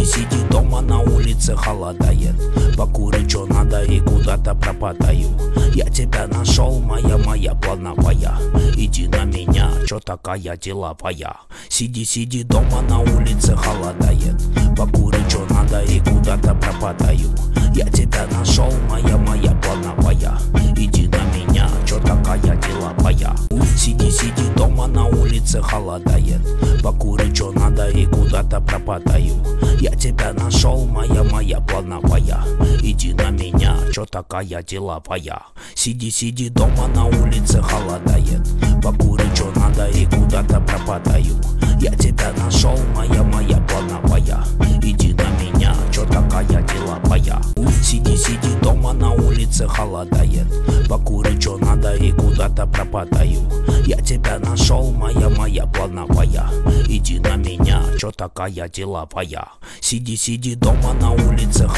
сиди дома, на улице холодает. Покурить что надо и куда-то пропадаю. Я тебя нашел, моя плановая. Иди на меня, чё такая деловая. Сиди дома, на улице холодает. Покурить что надо и куда-то пропадаю. Я тебя нашел, моя плановая. Иди на меня, чё такая деловая. Сиди дома, на улице холодает. Покурить что надо и куда-то пропадаю. Я тебя нашел, моя плановая. Иди на меня, чё такая деловая. Сиди дома, на улице холодает. Покурить что надо и куда-то пропадаю. Я тебя нашел, моя плановая. Иди на меня, чё такая деловая. Сиди дома, на улице холодает. Покурить что надо и куда-то пропадаю. Я тебя нашел, моя плановая. Иди на меня, чё такая деловая. Сиди дома, на улице